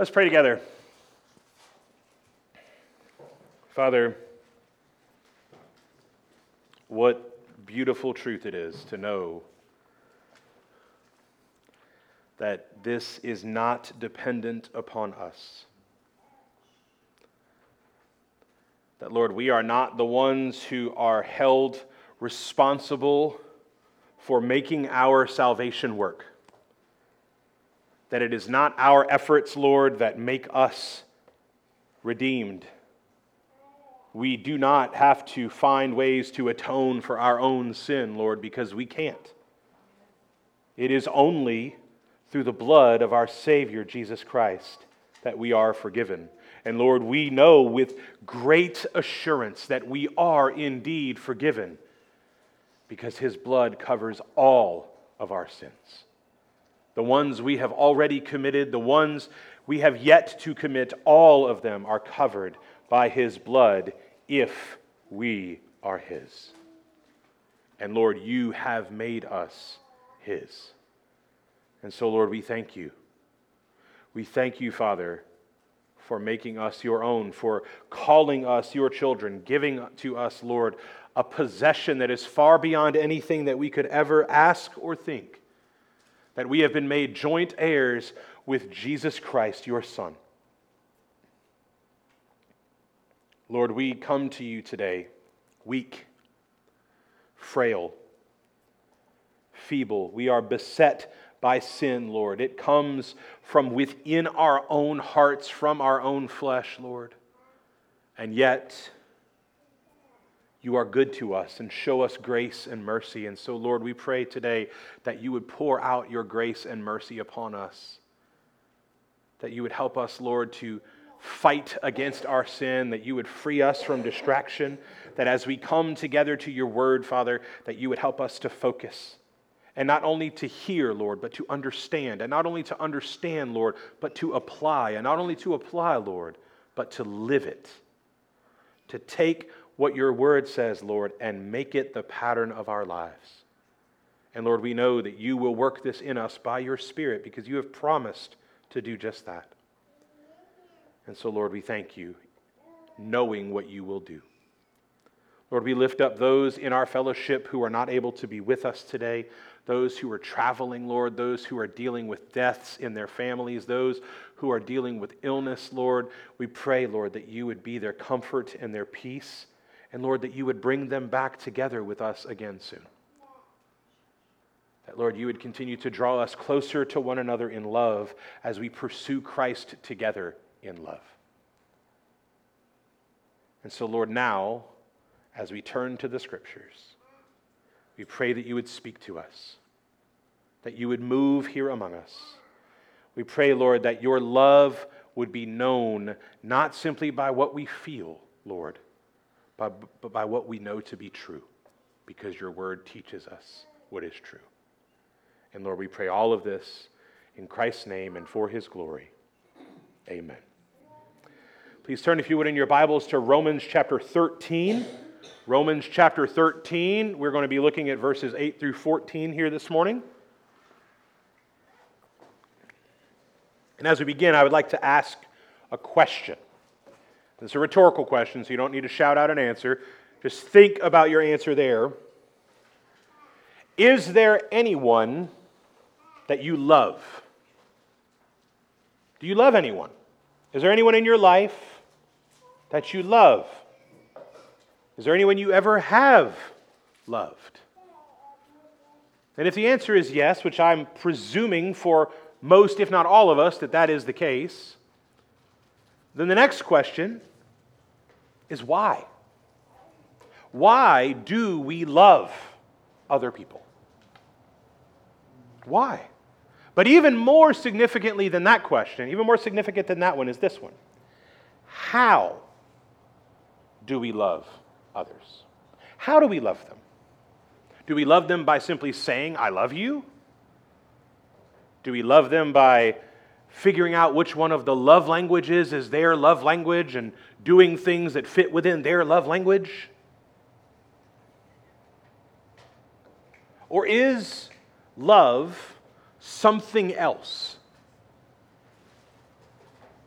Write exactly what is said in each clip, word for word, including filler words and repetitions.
Let's pray together. Father, what beautiful truth it is to know that this is not dependent upon us. That, Lord, we are not the ones who are held responsible for making our salvation work. That it is not our efforts, Lord, that make us redeemed. We do not have to find ways to atone for our own sin, Lord, because we can't. It is only through the blood of our Savior, Jesus Christ, that we are forgiven. And Lord, we know with great assurance that we are indeed forgiven because His blood covers all of our sins. The ones we have already committed, the ones we have yet to commit, all of them are covered by His blood if we are His. And Lord, You have made us His. And so, Lord, we thank You. We thank You, Father, for making us Your own, for calling us Your children, giving to us, Lord, a possession that is far beyond anything that we could ever ask or think. That we have been made joint heirs with Jesus Christ, Your Son. Lord, we come to You today, weak, frail, feeble. We are beset by sin, Lord. It comes from within our own hearts, from our own flesh, Lord. And yet, You are good to us and show us grace and mercy. And so, Lord, we pray today that You would pour out Your grace and mercy upon us. That You would help us, Lord, to fight against our sin, that You would free us from distraction, that as we come together to Your word, Father, that You would help us to focus. And not only to hear, Lord, but to understand. And not only to understand, Lord, but to apply. And not only to apply, Lord, but to live it. To take what Your word says, Lord, and make it the pattern of our lives. And Lord, we know that You will work this in us by Your Spirit because You have promised to do just that. And so, Lord, we thank You, knowing what You will do. Lord, we lift up those in our fellowship who are not able to be with us today, those who are traveling, Lord, those who are dealing with deaths in their families, those who are dealing with illness, Lord. We pray, Lord, that You would be their comfort and their peace, and Lord, that You would bring them back together with us again soon. That, Lord, You would continue to draw us closer to one another in love as we pursue Christ together in love. And so, Lord, now, as we turn to the Scriptures, we pray that You would speak to us, that You would move here among us. We pray, Lord, that Your love would be known not simply by what we feel, Lord, but by what we know to be true, because Your word teaches us what is true. And Lord, we pray all of this in Christ's name and for His glory. Amen. Please turn, if you would, in your Bibles to Romans chapter thirteen. Romans chapter thirteen. We're going to be looking at verses eight through fourteen here this morning. And as we begin, I would like to ask a question. It's a rhetorical question, so you don't need to shout out an answer. Just think about your answer there. Is there anyone that you love? Do you love anyone? Is there anyone in your life that you love? Is there anyone you ever have loved? And if the answer is yes, which I'm presuming for most, if not all of us, that that is the case, then the next question is why? Why do we love other people? Why? But even more significantly than that question, even more significant than that one is this one. How do we love others? How do we love them? Do we love them by simply saying, I love you? Do we love them by figuring out which one of the love languages is their love language and doing things that fit within their love language? Or is love something else?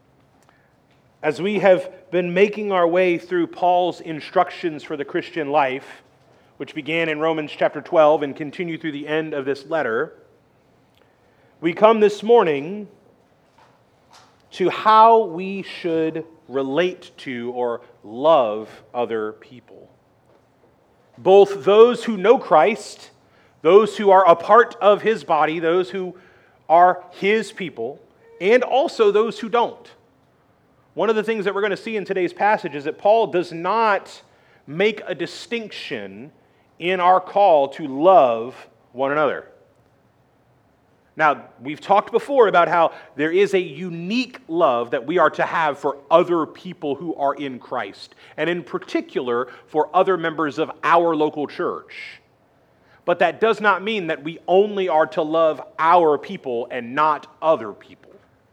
As we have been making our way through Paul's instructions for the Christian life, which began in Romans chapter twelve and continue through the end of this letter, we come this morning to how we should relate to or love other people. Both those who know Christ, those who are a part of His body, those who are His people, and also those who don't. One of the things that we're going to see in today's passage is that Paul does not make a distinction in our call to love one another. Now, we've talked before about how there is a unique love that we are to have for other people who are in Christ, and in particular for other members of our local church. But that does not mean that we only are to love our people and not other people.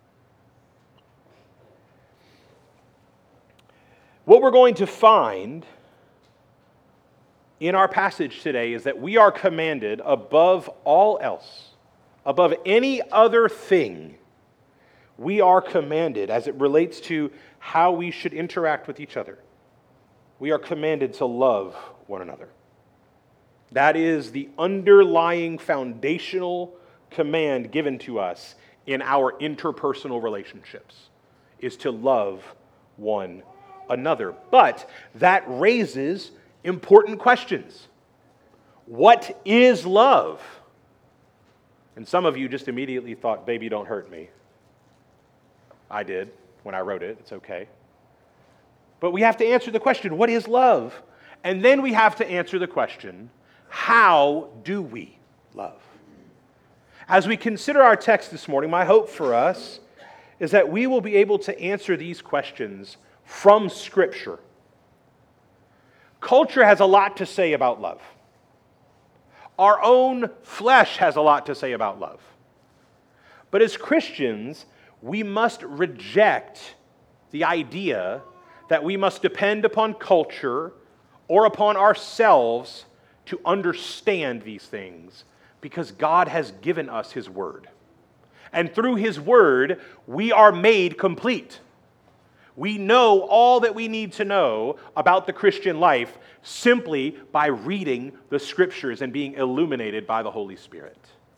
What we're going to find in our passage today is that we are commanded above all else, above any other thing, we are commanded as it relates to how we should interact with each other. We are commanded to love one another. That is the underlying foundational command given to us in our interpersonal relationships, is to love one another. But that raises important questions. What is love? And some of you just immediately thought, baby, don't hurt me. I did when I wrote it. It's okay. But we have to answer the question, what is love? And then we have to answer the question, how do we love? As we consider our text this morning, my hope for us is that we will be able to answer these questions from Scripture. Culture has a lot to say about love. Our own flesh has a lot to say about love. But as Christians, we must reject the idea that we must depend upon culture or upon ourselves to understand these things, because God has given us His Word. And through His Word, we are made complete. We know all that we need to know about the Christian life simply by reading the Scriptures and being illuminated by the Holy Spirit.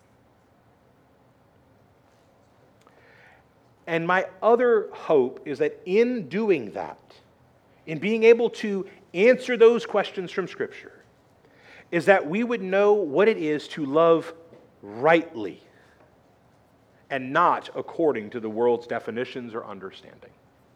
And my other hope is that in doing that, in being able to answer those questions from Scripture, is that we would know what it is to love rightly and not according to the world's definitions or understanding.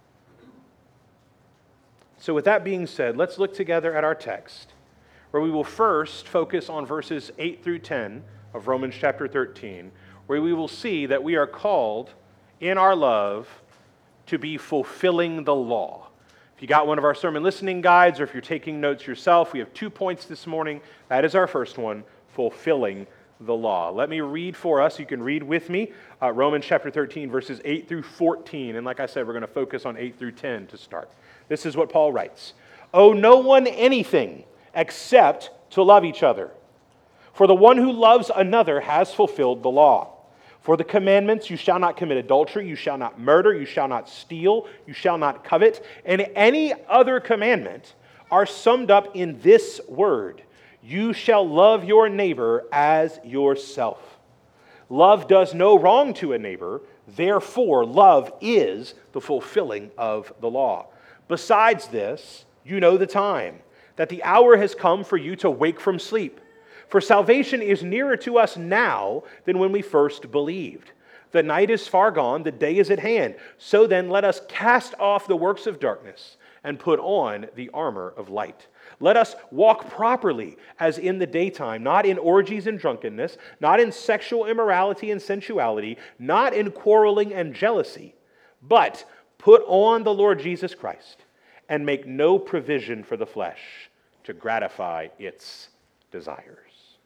So with that being said, let's look together at our text, where we will first focus on verses eight through ten of Romans chapter thirteen, where we will see that we are called in our love to be fulfilling the law. If you got one of our sermon listening guides, or if you're taking notes yourself, we have two points this morning. That is our first one, fulfilling the law. Let me read for us. You can read with me uh, Romans chapter thirteen, verses eight through fourteen. And like I said, we're going to focus on eight through ten to start. This is what Paul writes. Owe no one anything except to love each other. For the one who loves another has fulfilled the law. For the commandments, you shall not commit adultery, you shall not murder, you shall not steal, you shall not covet, and any other commandment are summed up in this word: you shall love your neighbor as yourself. Love does no wrong to a neighbor, therefore love is the fulfilling of the law. Besides this, you know the time, that the hour has come for you to wake from sleep. For salvation is nearer to us now than when we first believed. The night is far gone, the day is at hand. So then let us cast off the works of darkness and put on the armor of light. Let us walk properly as in the daytime, not in orgies and drunkenness, not in sexual immorality and sensuality, not in quarreling and jealousy, but put on the Lord Jesus Christ and make no provision for the flesh to gratify its desires.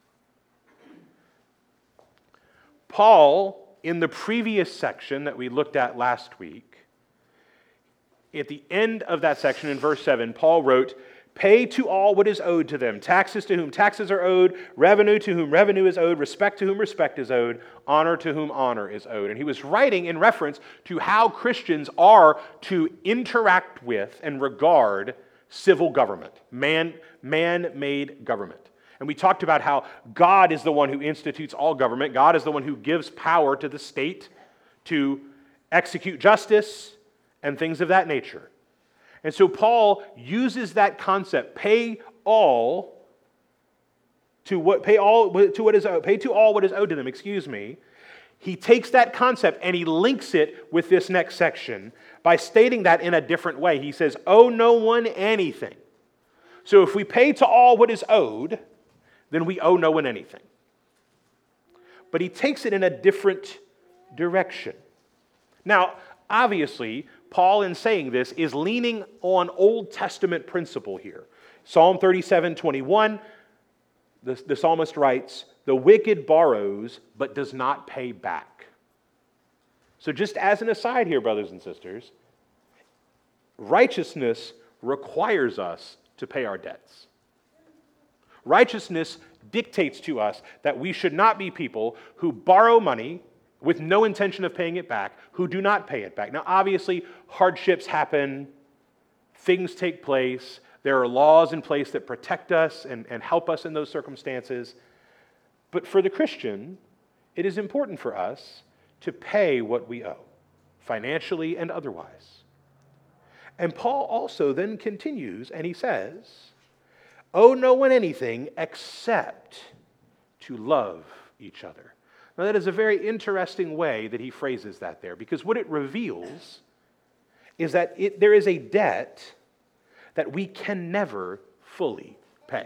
Paul, in the previous section that we looked at last week, at the end of that section in verse seven, Paul wrote, Pay to all what is owed to them. Taxes to whom taxes are owed, revenue to whom revenue is owed, respect to whom respect is owed, honor to whom honor is owed. And he was writing in reference to how Christians are to interact with and regard civil government, man, man-made government. And we talked about how God is the one who institutes all government. God is the one who gives power to the state to execute justice and things of that nature. And so Paul uses that concept, pay all to what pay all to what is owed, pay to all what is owed to them, excuse me. He takes that concept and he links it with this next section by stating that in a different way. He says, owe no one anything. So if we pay to all what is owed, then we owe no one anything. But he takes it in a different direction. Now, obviously, Paul, in saying this, is leaning on Old Testament principle here. Psalm thirty-seven twenty-one, the, the psalmist writes, the wicked borrows but does not pay back. So just as an aside here, brothers and sisters, righteousness requires us to pay our debts. Righteousness dictates to us that we should not be people who borrow money with no intention of paying it back, who do not pay it back. Now, obviously, hardships happen, things take place, there are laws in place that protect us and, and help us in those circumstances. But for the Christian, it is important for us to pay what we owe, financially and otherwise. And Paul also then continues, and he says, owe no one anything except to love each other. Now, that is a very interesting way that he phrases that there, because what it reveals is that it, there is a debt that we can never fully pay.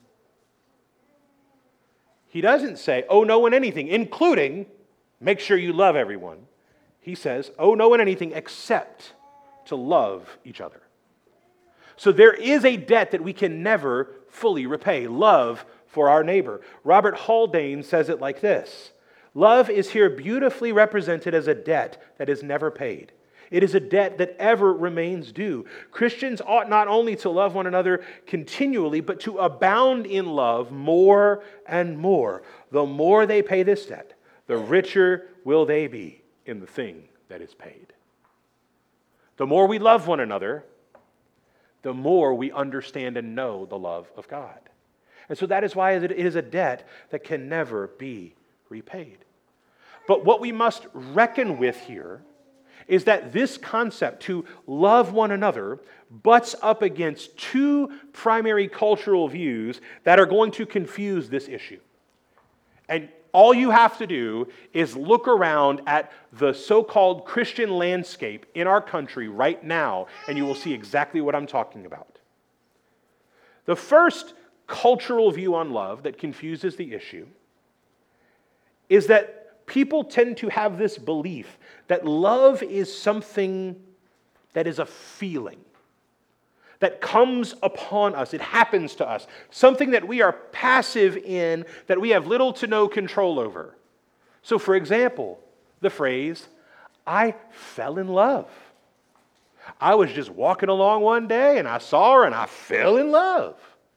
He doesn't say, owe no one anything, including make sure you love everyone. He says, owe no one anything except to love each other. So there is a debt that we can never fully repay, love for our neighbor. Robert Haldane says it like this: love is here beautifully represented as a debt that is never paid. It is a debt that ever remains due. Christians ought not only to love one another continually, but to abound in love more and more. The more they pay this debt, the richer will they be in the thing that is paid. The more we love one another, the more we understand and know the love of God. And so that is why it is a debt that can never be repaid. But what we must reckon with here is that this concept, to love one another, butts up against two primary cultural views that are going to confuse this issue. And all you have to do is look around at the so-called Christian landscape in our country right now, and you will see exactly what I'm talking about. The first cultural view on love that confuses the issue is that people tend to have this belief that love is something that is a feeling that comes upon us. It happens to us. Something that we are passive in, that we have little to no control over. So, for example, the phrase, I fell in love. I was just walking along one day and I saw her and I fell in love.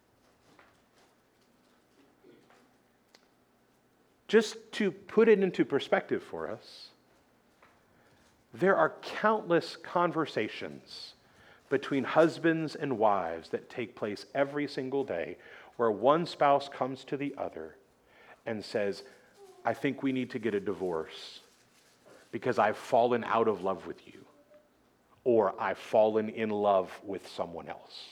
Just to put it into perspective for us, there are countless conversations between husbands and wives that take place every single day where one spouse comes to the other and says, I think we need to get a divorce because I've fallen out of love with you, or I've fallen in love with someone else.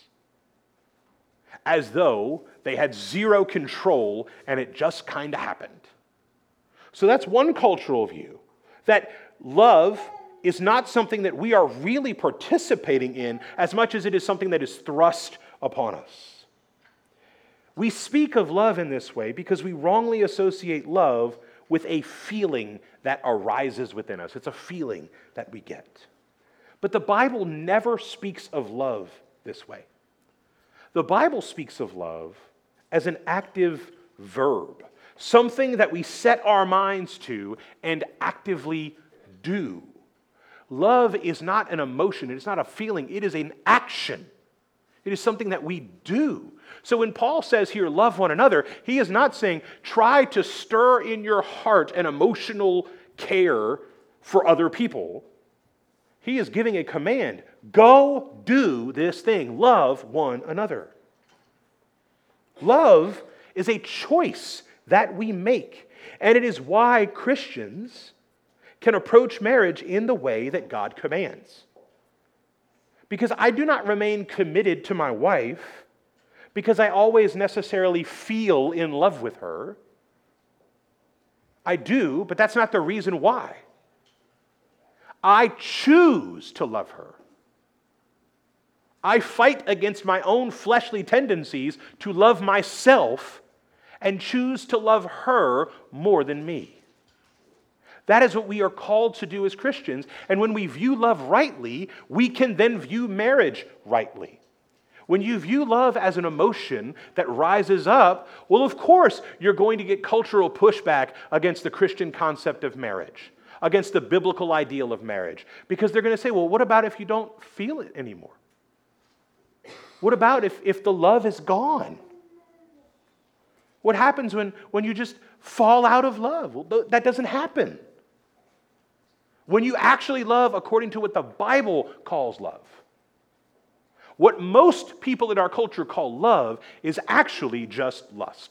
As though they had zero control and it just kind of happened. So that's one cultural view, that love is not something that we are really participating in as much as it is something that is thrust upon us. We speak of love in this way because we wrongly associate love with a feeling that arises within us. It's a feeling that we get. But the Bible never speaks of love this way. The Bible speaks of love as an active verb, something that we set our minds to and actively do. Love is not an emotion, it's not a feeling, it is an action. It is something that we do. So when Paul says here, love one another, he is not saying try to stir in your heart an emotional care for other people. He is giving a command. Go do this thing. Love one another. Love is a choice that we make. And it is why Christians can approach marriage in the way that God commands. Because I do not remain committed to my wife because I always necessarily feel in love with her. I do, but that's not the reason why. I choose to love her. I fight against my own fleshly tendencies to love myself and choose to love her more than me. That is what we are called to do as Christians. And when we view love rightly, we can then view marriage rightly. When you view love as an emotion that rises up, well, of course, you're going to get cultural pushback against the Christian concept of marriage, against the biblical ideal of marriage. Because they're going to say, well, what about if you don't feel it anymore? What about if, if the love is gone? What happens when, when you just fall out of love? Well, that doesn't happen. When you actually love according to what the Bible calls love. What most people in our culture call love is actually just lust.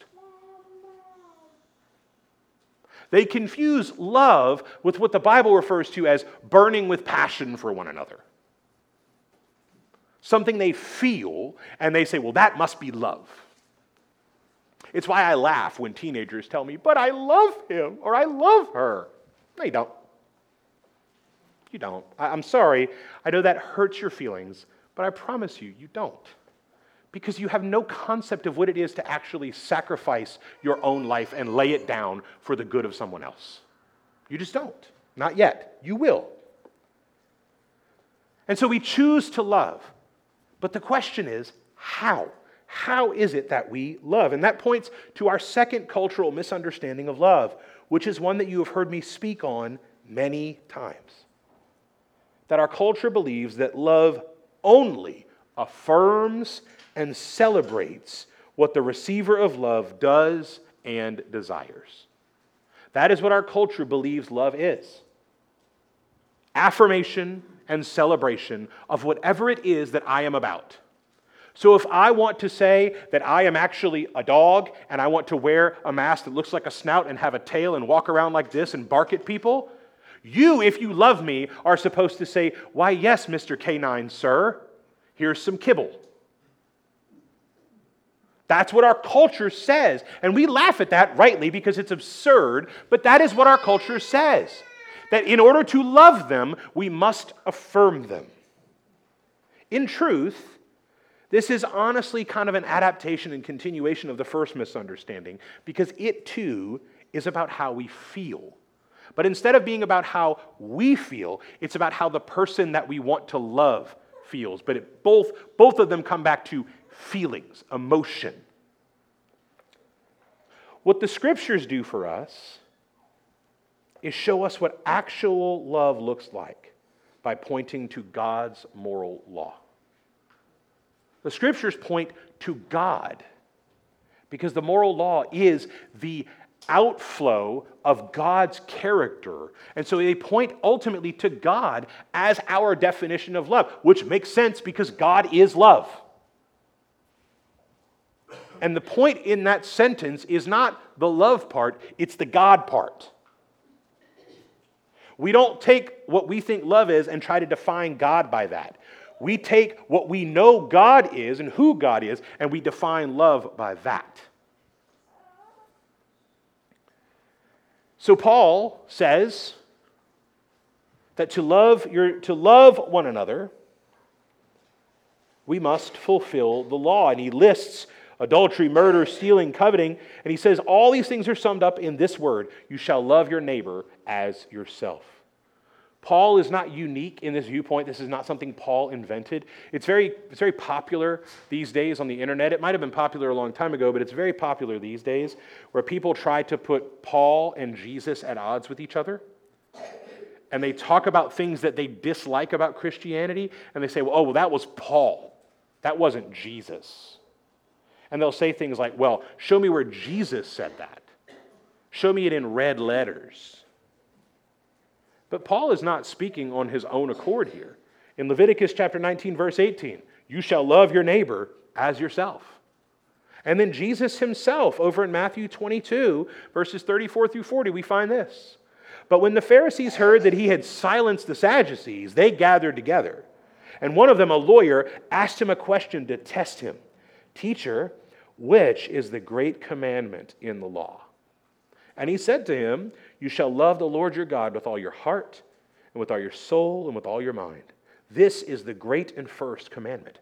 They confuse love with what the Bible refers to as burning with passion for one another. Something they feel, and they say, well, that must be love. It's why I laugh when teenagers tell me, but I love him, or I love her. No, you don't. You don't. I- I'm sorry. I know that hurts your feelings, but I promise you, you don't. Because you have no concept of what it is to actually sacrifice your own life and lay it down for the good of someone else. You just don't. Not yet. You will. And so we choose to love. But the question is, how? How is it that we love? And that points to our second cultural misunderstanding of love, which is one that you have heard me speak on many times. That our culture believes that love only affirms and celebrates what the receiver of love does and desires. That is what our culture believes love is. Affirmation and celebration of whatever it is that I am about. So if I want to say that I am actually a dog and I want to wear a mask that looks like a snout and have a tail and walk around like this and bark at people, you, if you love me, are supposed to say, why, yes, Mister Canine, sir, here's some kibble. That's what our culture says. And we laugh at that rightly because it's absurd, but that is what our culture says. That in order to love them, we must affirm them. In truth, this is honestly kind of an adaptation and continuation of the first misunderstanding because it too is about how we feel. But instead of being about how we feel, it's about how the person that we want to love feels. But it, both, both of them come back to feelings, emotion. What the Scriptures do for us is show us what actual love looks like by pointing to God's moral law. The Scriptures point to God because the moral law is the outflow of God's character. And so they point ultimately to God as our definition of love, which makes sense because God is love. And the point in that sentence is not the love part, it's the God part. We don't take what we think love is and try to define God by that. We take what we know God is and who God is, and we define love by that. So Paul says that to love your, to love one another, we must fulfill the law. And he lists adultery, murder, stealing, coveting, and he says all these things are summed up in this word: you shall love your neighbor as yourself. Paul is not unique in this viewpoint. This is not something Paul invented. It's very, it's very popular these days on the internet. It might have been popular a long time ago, but it's very popular these days where people try to put Paul and Jesus at odds with each other. And they talk about things that they dislike about Christianity, and they say, well, oh, well, that was Paul. That wasn't Jesus. And they'll say things like, well, show me where Jesus said that. Show me it in red letters. But Paul is not speaking on his own accord here. In Leviticus chapter nineteen, verse eighteen, you shall love your neighbor as yourself. And then Jesus himself, over in Matthew twenty-two, verses thirty-four through forty, we find this. But when the Pharisees heard that he had silenced the Sadducees, they gathered together. And one of them, a lawyer, asked him a question to test him. Teacher, which is the great commandment in the law? And he said to him, you shall love the Lord your God with all your heart, and with all your soul, and with all your mind. This is the great and first commandment.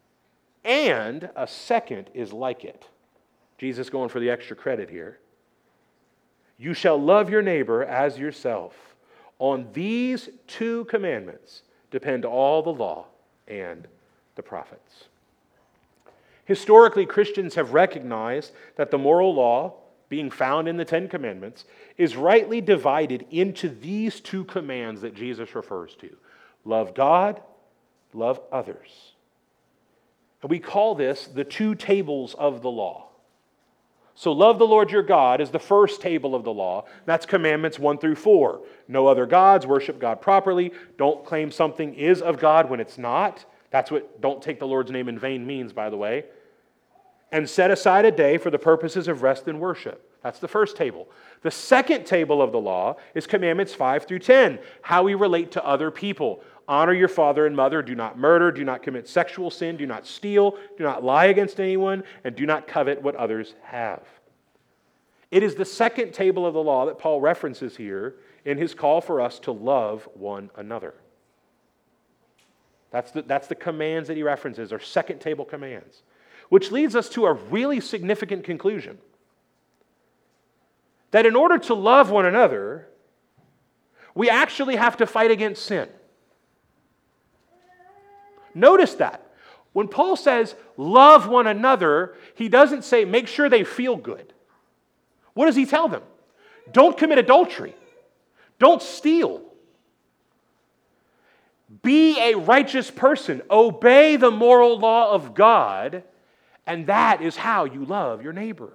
And a second is like it. Jesus going for the extra credit here. You shall love your neighbor as yourself. On these two commandments depend all the law and the prophets. Historically, Christians have recognized that the moral law, being found in the Ten Commandments, is rightly divided into these two commands that Jesus refers to. Love God, love others. And we call this the two tables of the law. So love the Lord your God is the first table of the law. That's commandments one through four. No other gods, worship God properly. Don't claim something is of God when it's not. That's what don't take the Lord's name in vain means, by the way. And set aside a day for the purposes of rest and worship. That's the first table. The second table of the law is commandments five through ten. How we relate to other people. Honor your father and mother. Do not murder. Do not commit sexual sin. Do not steal. Do not lie against anyone. And do not covet what others have. It is the second table of the law that Paul references here in his call for us to love one another. That's the, that's the commands that he references, are second table commands. Which leads us to a really significant conclusion. That in order to love one another, we actually have to fight against sin. Notice that. When Paul says, love one another, he doesn't say, make sure they feel good. What does he tell them? Don't commit adultery. Don't steal. Be a righteous person. Obey the moral law of God, and that is how you love your neighbor.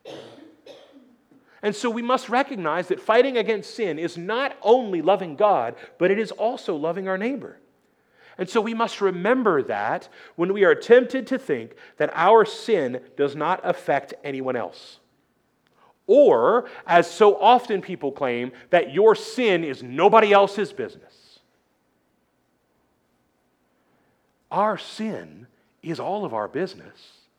And so we must recognize that fighting against sin is not only loving God, but it is also loving our neighbor. And so we must remember that when we are tempted to think that our sin does not affect anyone else. Or, as so often people claim, that your sin is nobody else's business. Our sin is all of our business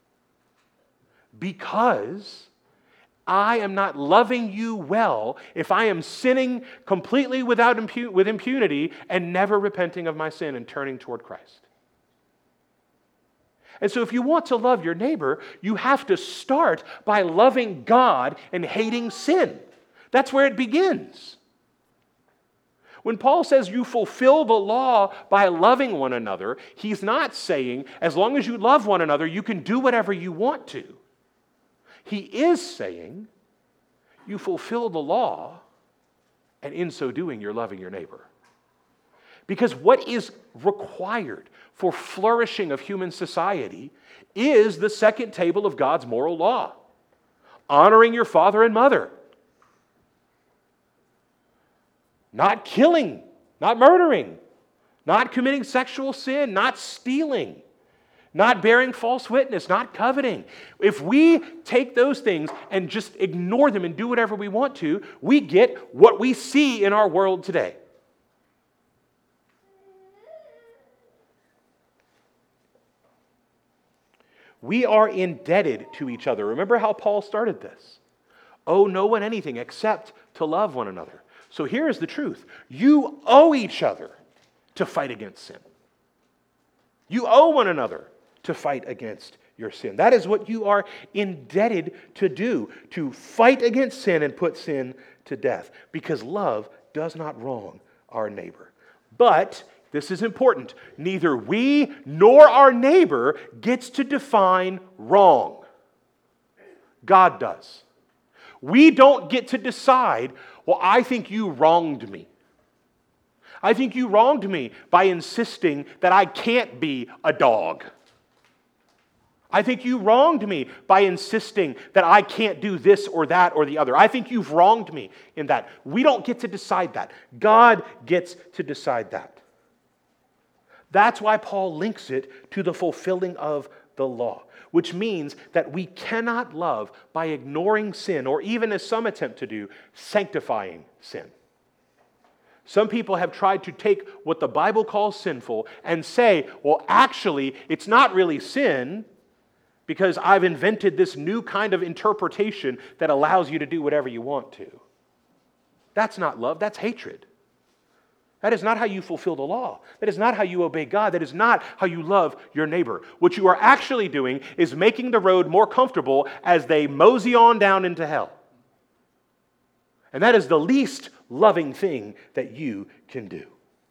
because I am not loving you well if I am sinning completely without impu- with impunity and never repenting of my sin and turning toward Christ. And so if you want to love your neighbor, you have to start by loving God and hating sin. That's where it begins. When Paul says you fulfill the law by loving one another, he's not saying as long as you love one another, you can do whatever you want to. He is saying you fulfill the law, and in so doing, you're loving your neighbor. Because what is required for flourishing of human society is the second table of God's moral law. Honoring your father and mother. Not killing, not murdering, not committing sexual sin, not stealing. Not bearing false witness, not coveting. If we take those things and just ignore them and do whatever we want to, we get what we see in our world today. We are indebted to each other. Remember how Paul started this? Owe no one anything except to love one another. So here's the truth. You owe each other to fight against sin. You owe one another to fight against your sin. That is what you are indebted to do, to fight against sin and put sin to death, because love does not wrong our neighbor. But, this is important, neither we nor our neighbor gets to define wrong. God does. We don't get to decide, well, I think you wronged me. I think you wronged me by insisting that I can't be a dog. I think you wronged me by insisting that I can't do this or that or the other. I think you've wronged me in that. We don't get to decide that. God gets to decide that. That's why Paul links it to the fulfilling of the law, which means that we cannot love by ignoring sin, or even, as some attempt to do, sanctifying sin. Some people have tried to take what the Bible calls sinful and say, well, actually, it's not really sin because I've invented this new kind of interpretation that allows you to do whatever you want to. That's not love, that's hatred. That is not how you fulfill the law. That is not how you obey God. That is not how you love your neighbor. What you are actually doing is making the road more comfortable as they mosey on down into hell. And that is the least loving thing that you can do.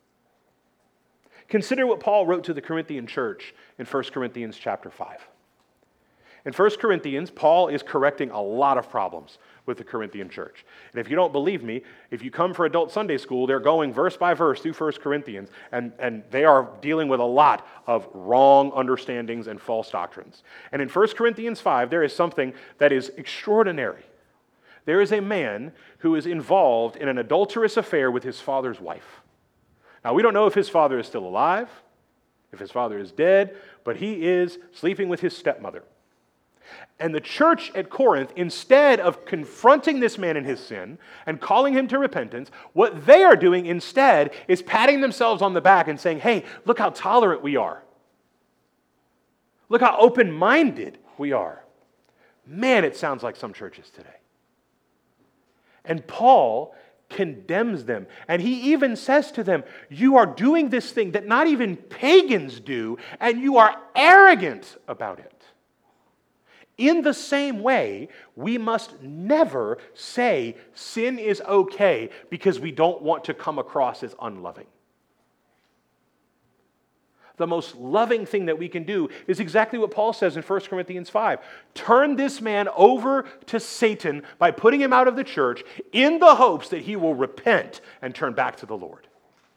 Consider what Paul wrote to the Corinthian church in First Corinthians chapter five. In First Corinthians, Paul is correcting a lot of problems with the Corinthian church. And if you don't believe me, if you come for adult Sunday school, they're going verse by verse through First Corinthians, and, and they are dealing with a lot of wrong understandings and false doctrines. And in First Corinthians five, there is something that is extraordinary. There is a man who is involved in an adulterous affair with his father's wife. Now, we don't know if his father is still alive, if his father is dead, but he is sleeping with his stepmother. And the church at Corinth, instead of confronting this man in his sin and calling him to repentance, what they are doing instead is patting themselves on the back and saying, hey, look how tolerant we are. Look how open-minded we are. Man, it sounds like some churches today. And Paul condemns them. And he even says to them, you are doing this thing that not even pagans do, and you are arrogant about it. In the same way, we must never say sin is okay because we don't want to come across as unloving. The most loving thing that we can do is exactly what Paul says in First Corinthians five. Turn this man over to Satan by putting him out of the church in the hopes that he will repent and turn back to the Lord.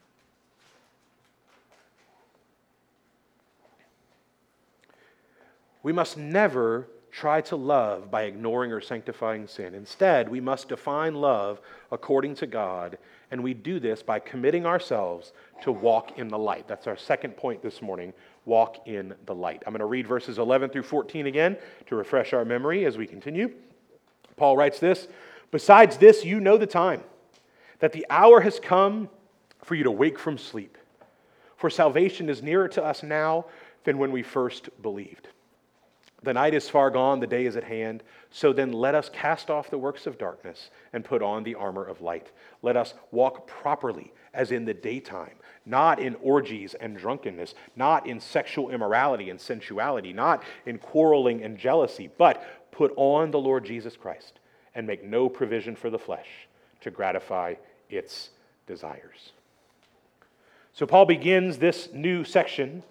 We must never try to love by ignoring or sanctifying sin. Instead, we must define love according to God, and we do this by committing ourselves to walk in the light. That's our second point this morning, walk in the light. I'm going to read verses eleven through fourteen again to refresh our memory as we continue. Paul writes this, besides this, you know the time, that the hour has come for you to wake from sleep. For salvation is nearer to us now than when we first believed. The night is far gone, the day is at hand. So then let us cast off the works of darkness and put on the armor of light. Let us walk properly as in the daytime, not in orgies and drunkenness, not in sexual immorality and sensuality, not in quarreling and jealousy, but put on the Lord Jesus Christ and make no provision for the flesh to gratify its desires. So Paul begins this new section.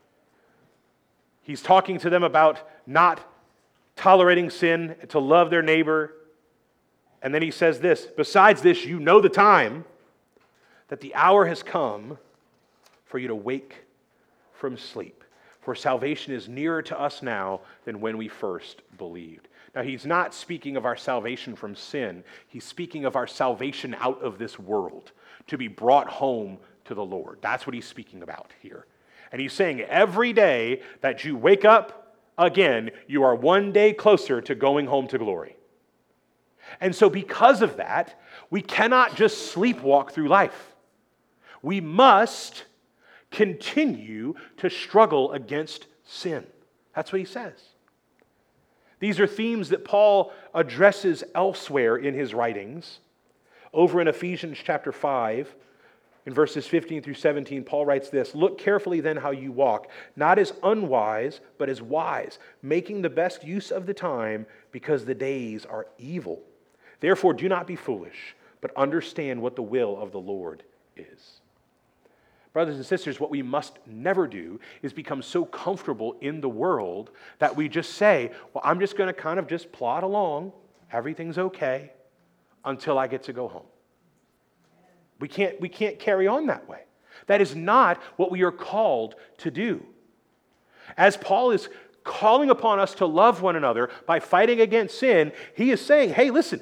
He's talking to them about not tolerating sin, to love their neighbor. And then he says this, besides this, you know the time, that the hour has come for you to wake from sleep. For salvation is nearer to us now than when we first believed. Now, he's not speaking of our salvation from sin. He's speaking of our salvation out of this world, to be brought home to the Lord. That's what he's speaking about here. And he's saying every day that you wake up again, you are one day closer to going home to glory. And so because of that, we cannot just sleepwalk through life. We must continue to struggle against sin. That's what he says. These are themes that Paul addresses elsewhere in his writings. Over in Ephesians chapter five, in verses fifteen through seventeen, Paul writes this, look carefully then how you walk, not as unwise, but as wise, making the best use of the time, because the days are evil. Therefore, do not be foolish, but understand what the will of the Lord is. Brothers and sisters, what we must never do is become so comfortable in the world that we just say, well, I'm just going to kind of just plod along, everything's okay, until I get to go home. We can't, we can't carry on that way. That is not what we are called to do. As Paul is calling upon us to love one another by fighting against sin, he is saying, hey, listen,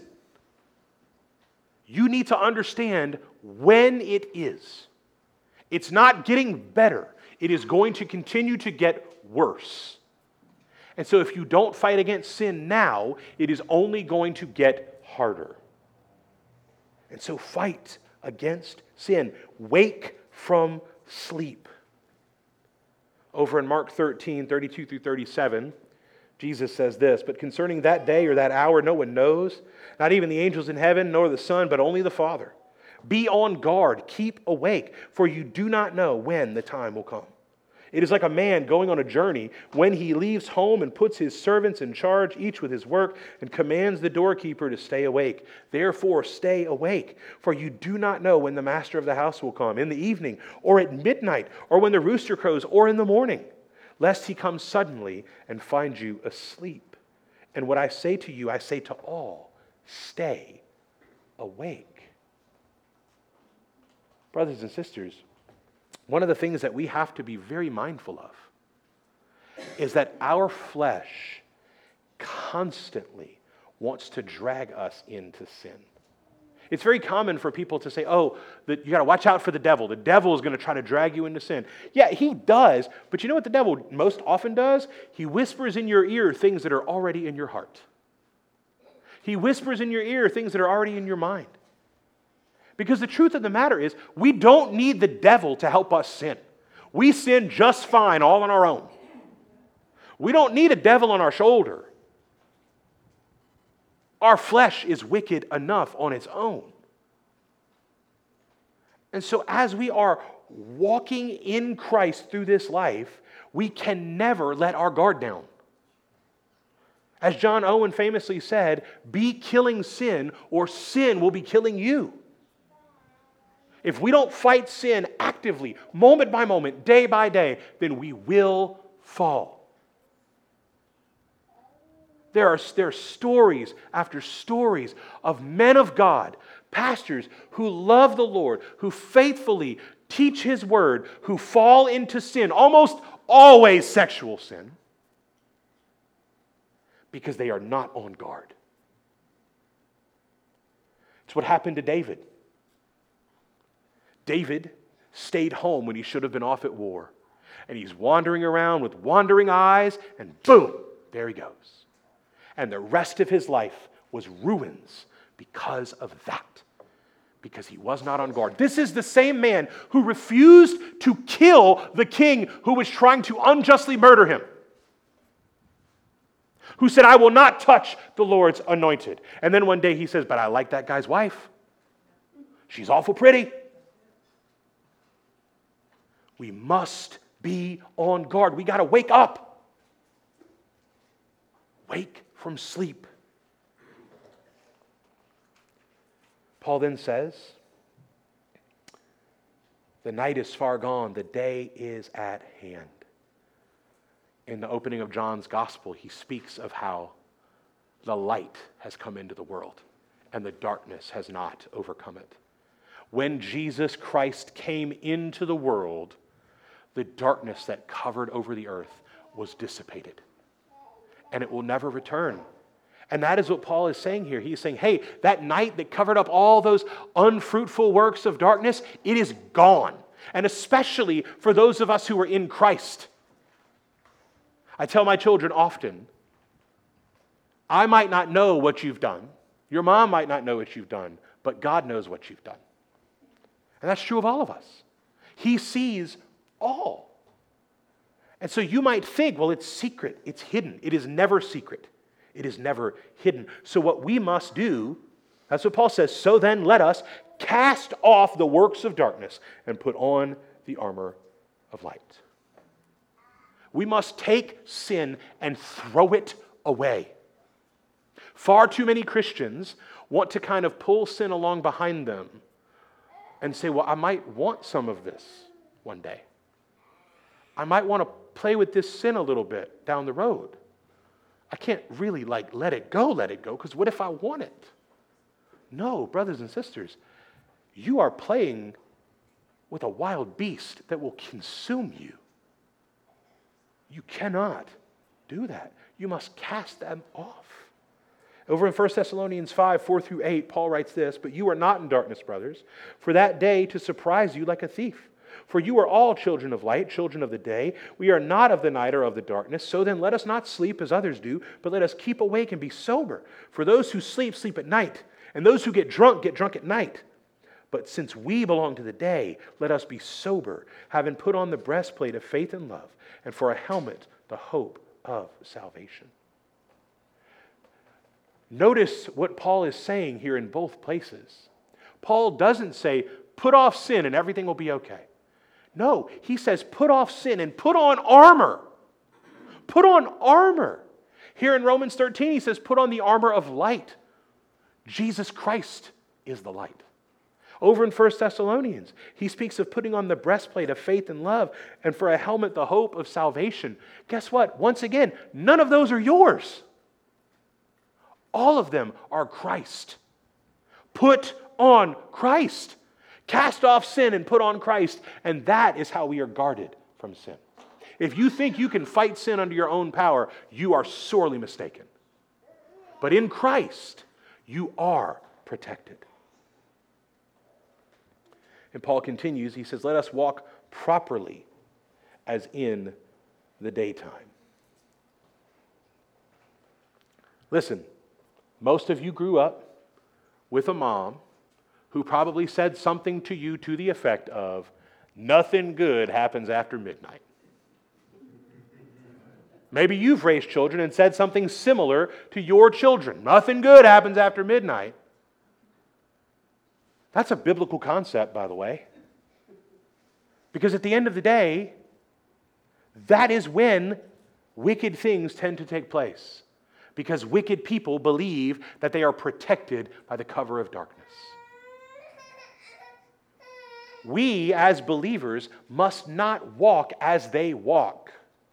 you need to understand when it is. It's not getting better. It is going to continue to get worse. And so if you don't fight against sin now, it is only going to get harder. And so fight against sin. Wake from sleep. Over in Mark thirteen, thirty-two through thirty-seven, Jesus says this, but concerning that day or that hour, no one knows, not even the angels in heaven, nor the Son, but only the Father. Be on guard, keep awake, for you do not know when the time will come. It is like a man going on a journey when he leaves home and puts his servants in charge, each with his work, and commands the doorkeeper to stay awake. Therefore, stay awake, for you do not know when the master of the house will come, in the evening, or at midnight, or when the rooster crows, or in the morning, lest he come suddenly and find you asleep. And what I say to you, I say to all, stay awake. Brothers and sisters, one of the things that we have to be very mindful of is that our flesh constantly wants to drag us into sin. It's very common for people to say, oh, that you got to watch out for the devil. The devil is going to try to drag you into sin. Yeah, he does, but you know what the devil most often does? He whispers in your ear things that are already in your heart. He whispers in your ear things that are already in your mind. Because the truth of the matter is, we don't need the devil to help us sin. We sin just fine all on our own. We don't need a devil on our shoulder. Our flesh is wicked enough on its own. And so as we are walking in Christ through this life, we can never let our guard down. As John Owen famously said, be killing sin or sin will be killing you. If we don't fight sin actively, moment by moment, day by day, then we will fall. There are, there are stories after stories of men of God, pastors who love the Lord, who faithfully teach His word, who fall into sin, almost always sexual sin, because they are not on guard. It's what happened to David. David stayed home when he should have been off at war. And he's wandering around with wandering eyes, and boom, there he goes. And the rest of his life was ruins because of that. Because he was not on guard. This is the same man who refused to kill the king who was trying to unjustly murder him. Who said, I will not touch the Lord's anointed. And then one day he says, but I like that guy's wife. She's awful pretty. We must be on guard. We got to wake up. Wake from sleep. Paul then says, the night is far gone, the day is at hand. In the opening of John's gospel, he speaks of how the light has come into the world and the darkness has not overcome it. When Jesus Christ came into the world, the darkness that covered over the earth was dissipated. And it will never return. And that is what Paul is saying here. He's saying, hey, that night that covered up all those unfruitful works of darkness, it is gone. And especially for those of us who are in Christ. I tell my children often, I might not know what you've done. Your mom might not know what you've done, but God knows what you've done. And that's true of all of us. He sees all. And so you might think, well, it's secret, it's hidden. It is never secret. It is never hidden. So what we must do, that's what Paul says, so then let us cast off the works of darkness and put on the armor of light. We must take sin and throw it away. Far too many Christians want to kind of pull sin along behind them and say, well, I might want some of this one day. I might want to play with this sin a little bit down the road. I can't really like let it go, let it go, because what if I want it? No, brothers and sisters, you are playing with a wild beast that will consume you. You cannot do that. You must cast them off. Over in First Thessalonians five, four through eight, Paul writes this, "But you are not in darkness, brothers, for that day to surprise you like a thief. For you are all children of light, children of the day. We are not of the night or of the darkness. So then let us not sleep as others do, but let us keep awake and be sober. For those who sleep, sleep at night, and those who get drunk, get drunk at night. But since we belong to the day, let us be sober, having put on the breastplate of faith and love, and for a helmet, the hope of salvation." Notice what Paul is saying here in both places. Paul doesn't say, put off sin and everything will be okay. No, he says, put off sin and put on armor. Put on armor. Here in Romans thirteen, he says, put on the armor of light. Jesus Christ is the light. Over in First Thessalonians, he speaks of putting on the breastplate of faith and love, and for a helmet, the hope of salvation. Guess what? Once again, none of those are yours. All of them are Christ. Put on Christ. Cast off sin and put on Christ, and that is how we are guarded from sin. If you think you can fight sin under your own power, you are sorely mistaken. But in Christ, you are protected. And Paul continues, he says, let us walk properly as in the daytime. Listen, most of you grew up with a mom who probably said something to you to the effect of, nothing good happens after midnight. Maybe you've raised children and said something similar to your children. Nothing good happens after midnight. That's a biblical concept, by the way. Because at the end of the day, that is when wicked things tend to take place. Because wicked people believe that they are protected by the cover of darkness. We, as believers, must not walk as they walk.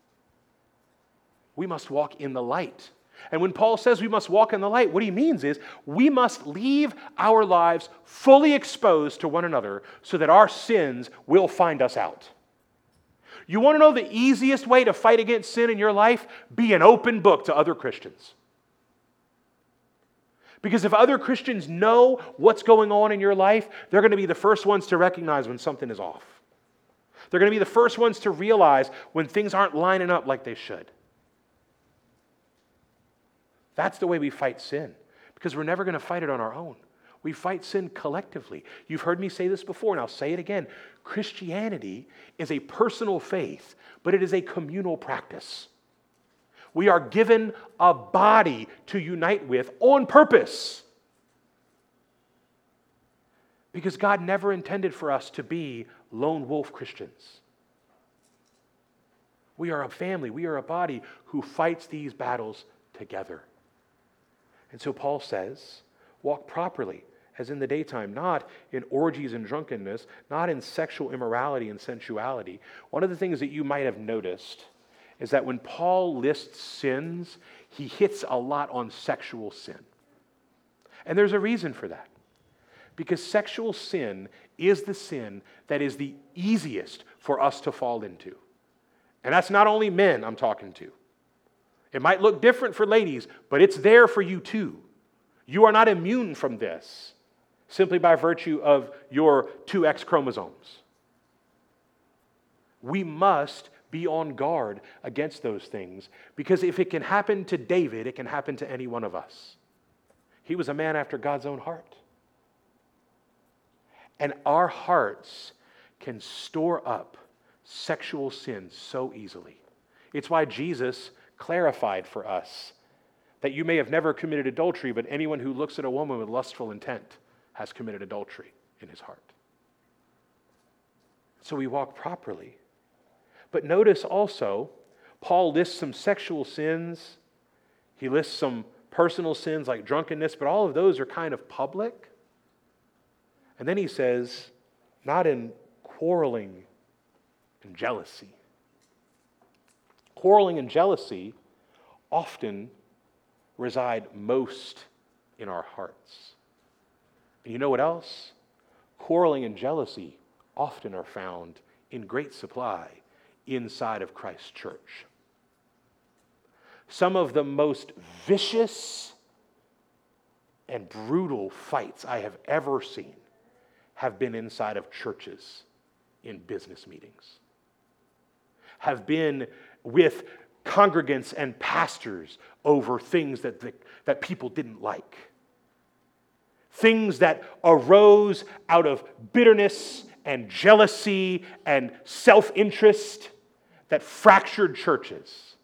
We must walk in the light. And when Paul says we must walk in the light, what he means is we must leave our lives fully exposed to one another so that our sins will find us out. You want to know the easiest way to fight against sin in your life? Be an open book to other Christians. Because if other Christians know what's going on in your life, they're going to be the first ones to recognize when something is off. They're going to be the first ones to realize when things aren't lining up like they should. That's the way we fight sin, because we're never going to fight it on our own. We fight sin collectively. You've heard me say this before, and I'll say it again. Christianity is a personal faith, but it is a communal practice. We are given a body to unite with on purpose. Because God never intended for us to be lone wolf Christians. We are a family, we are a body who fights these battles together. And so Paul says, walk properly as in the daytime, not in orgies and drunkenness, not in sexual immorality and sensuality. One of the things that you might have noticed is that when Paul lists sins, he hits a lot on sexual sin. And there's a reason for that. Because sexual sin is the sin that is the easiest for us to fall into. And that's not only men I'm talking to. It might look different for ladies, but it's there for you too. You are not immune from this simply by virtue of your two X chromosomes. We must be on guard against those things, because if it can happen to David, it can happen to any one of us. He was a man after God's own heart. And our hearts can store up sexual sin so easily. It's why Jesus clarified for us that you may have never committed adultery, but anyone who looks at a woman with lustful intent has committed adultery in his heart. So we walk properly. But notice also, Paul lists some sexual sins. He lists some personal sins like drunkenness, but all of those are kind of public. And then he says, not in quarreling and jealousy. Quarreling and jealousy often reside most in our hearts. And you know what else? Quarreling and jealousy often are found in great supply inside of Christ's church. some of the most vicious and brutal fights I have ever seen have been inside of churches in business meetings, have been with congregants and pastors over things that, the, that people didn't like. Things that arose out of bitterness and jealousy and self-interest that fractured churches.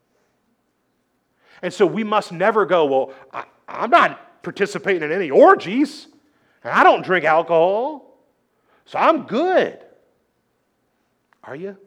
And so we must never go, well, I, I'm not participating in any orgies, and I don't drink alcohol, so I'm good. Are you?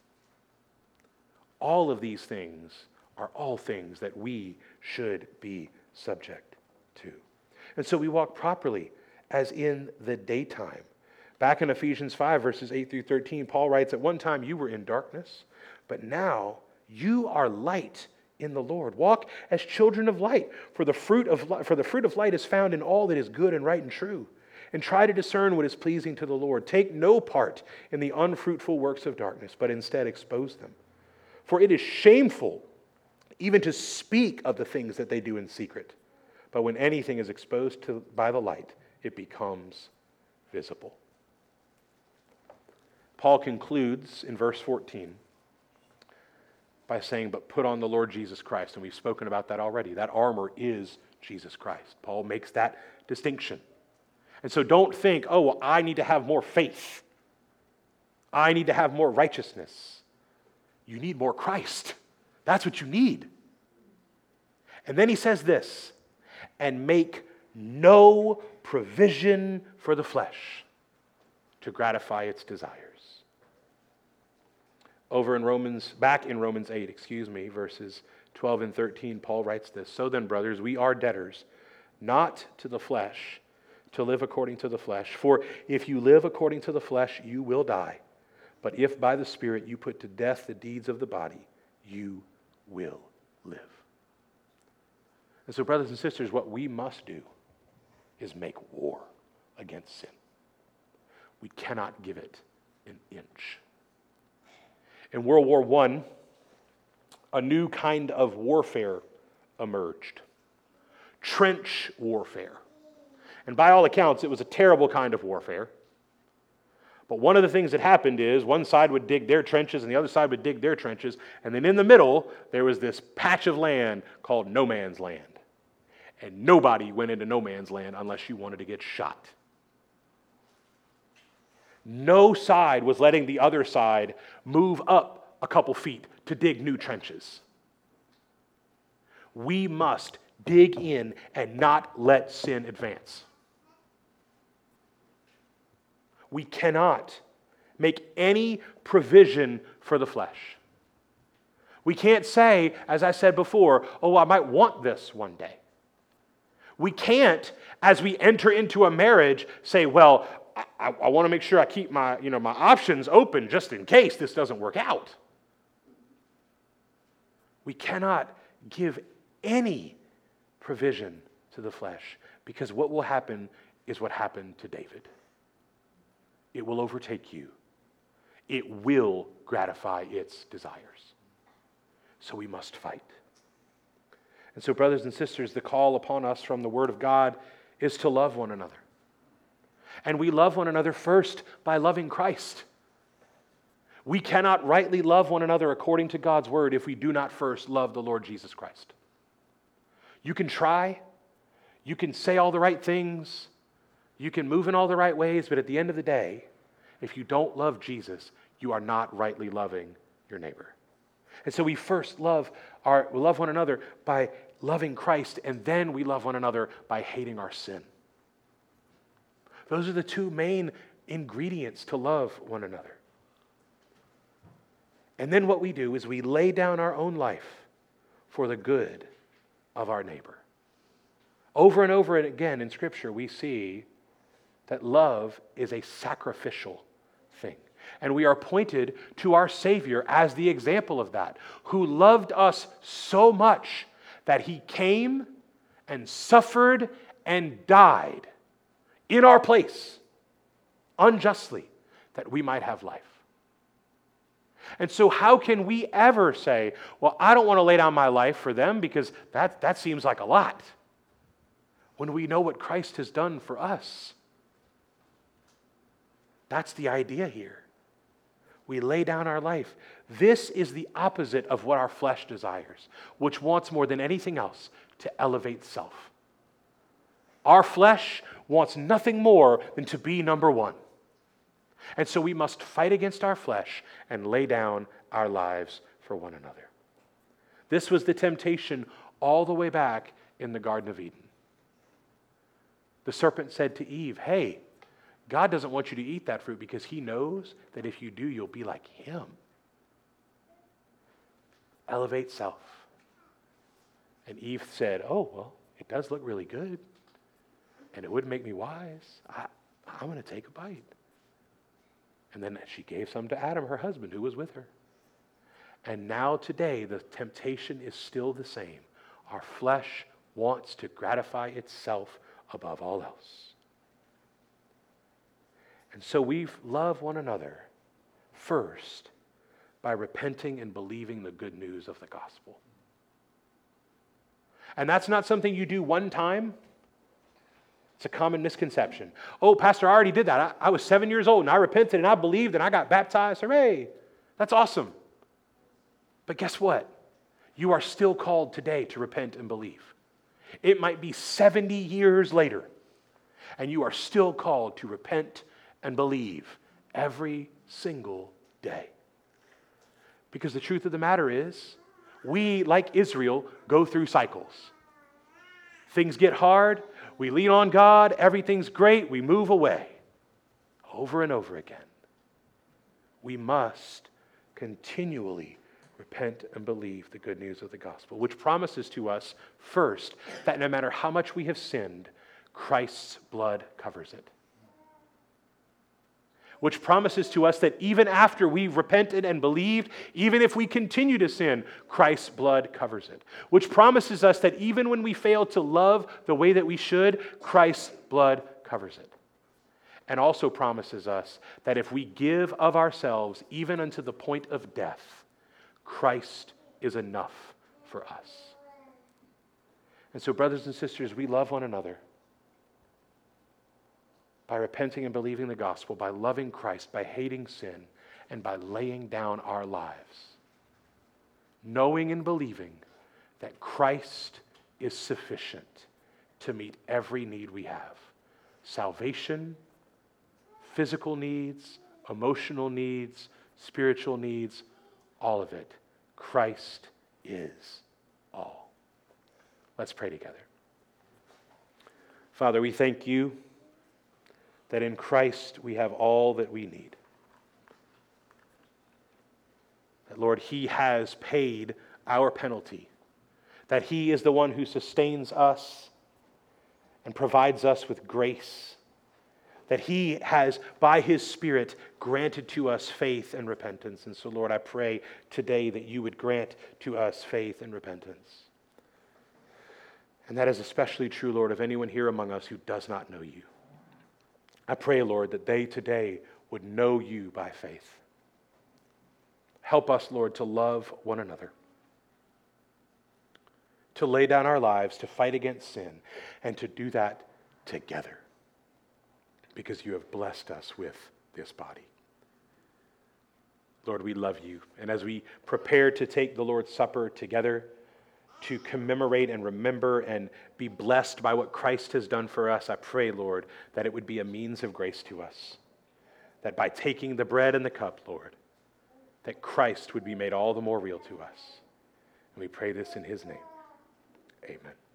All of these things are all things that we should be subject to. And so we walk properly as in the daytime. Back in Ephesians five, verses eight through thirteen, Paul writes, "At one time you were in darkness, but now you are light in the Lord. Walk as children of light, for the fruit of li- for the fruit of light is found in all that is good and right and true. And try to discern what is pleasing to the Lord. Take no part in the unfruitful works of darkness, but instead expose them. For it is shameful even to speak of the things that they do in secret. But when anything is exposed to, by the light, it becomes visible." Paul concludes in verse fourteen by saying, "But put on the Lord Jesus Christ." And we've spoken about that already. That armor is Jesus Christ. Paul makes that distinction. And so don't think, oh, well, I need to have more faith. I need to have more righteousness. You need more Christ. That's what you need. And then he says this, "And make no provision for the flesh to gratify its desires." Over in Romans, back in Romans eight, excuse me, verses twelve and thirteen, Paul writes this, "So then, brothers, we are debtors, not to the flesh, to live according to the flesh. For if you live according to the flesh, you will die. But if by the Spirit you put to death the deeds of the body, you will live." And so, brothers and sisters, what we must do is make war against sin. We cannot give it an inch. In World War One, a new kind of warfare emerged. Trench warfare. And by all accounts, it was a terrible kind of warfare. But one of the things that happened is one side would dig their trenches and the other side would dig their trenches. And then in the middle, there was this patch of land called no man's land. And nobody went into no man's land unless you wanted to get shot. No side was letting the other side move up a couple feet to dig new trenches. We must dig in and not let sin advance. We cannot make any provision for the flesh. We can't say, as I said before, oh, I might want this one day. We can't, as we enter into a marriage, say, well, I, I, I want to make sure I keep my, you know, my options open just in case this doesn't work out. We cannot give any provision to the flesh, because what will happen is what happened to David. It will overtake you. It will gratify its desires. So we must fight. And so, brothers and sisters, the call upon us from the Word of God is to love one another. And we love one another first by loving Christ. We cannot rightly love one another according to God's Word if we do not first love the Lord Jesus Christ. You can try, you can say all the right things, you can move in all the right ways, but at the end of the day, if you don't love Jesus, you are not rightly loving your neighbor. And so we first love our we love one another by loving Christ, and then we love one another by hating our sin. Those are the two main ingredients to love one another. And then what we do is we lay down our own life for the good of our neighbor. Over and over again in Scripture, we see that love is a sacrificial thing. And we are pointed to our Savior as the example of that, who loved us so much that He came and suffered and died in our place, unjustly, that we might have life. And so how can we ever say, well, I don't want to lay down my life for them because that, that seems like a lot, when we know what Christ has done for us? That's the idea here. We lay down our life. This is the opposite of what our flesh desires, which wants more than anything else to elevate self. Our flesh wants nothing more than to be number one. And so we must fight against our flesh and lay down our lives for one another. This was the temptation all the way back in the Garden of Eden. The serpent said to Eve, hey, God doesn't want you to eat that fruit because he knows that if you do, you'll be like him. Elevate self. And Eve said, oh, well, it does look really good. And it would make me wise. I, I'm going to take a bite. And then she gave some to Adam, her husband, who was with her. And now today, the temptation is still the same. Our flesh wants to gratify itself above all else. And so we love one another first by repenting and believing the good news of the gospel. And that's not something you do one time. It's a common misconception. Oh, Pastor, I already did that. I, I was seven years old and I repented and I believed and I got baptized. Hooray! That's awesome. But guess what? You are still called today to repent and believe. It might be seventy years later, and you are still called to repent and believe every single day. Because the truth of the matter is, we, like Israel, go through cycles. Things get hard, we lean on God, everything's great, we move away. Over and over again. We must continually repent and believe the good news of the gospel, which promises to us, first, that no matter how much we have sinned, Christ's blood covers it. Which promises to us that even after we've repented and believed, even if we continue to sin, Christ's blood covers it. Which promises us that even when we fail to love the way that we should, Christ's blood covers it. And also promises us that if we give of ourselves, even unto the point of death, Christ is enough for us. And so, brothers and sisters, we love one another by repenting and believing the gospel, by loving Christ, by hating sin, and by laying down our lives, knowing and believing that Christ is sufficient to meet every need we have. Salvation, physical needs, emotional needs, spiritual needs, all of it. Christ is all. Let's pray together. Father, we thank you that in Christ we have all that we need. That, Lord, he has paid our penalty. That he is the one who sustains us and provides us with grace. That he has, by his Spirit, granted to us faith and repentance. And so, Lord, I pray today that you would grant to us faith and repentance. And that is especially true, Lord, of anyone here among us who does not know you. I pray, Lord, that they today would know you by faith. Help us, Lord, to love one another, to lay down our lives, to fight against sin, and to do that together, because you have blessed us with this body. Lord, we love you. And as we prepare to take the Lord's Supper together, to commemorate and remember and be blessed by what Christ has done for us, I pray, Lord, that it would be a means of grace to us. That by taking the bread and the cup, Lord, that Christ would be made all the more real to us. And we pray this in his name. Amen.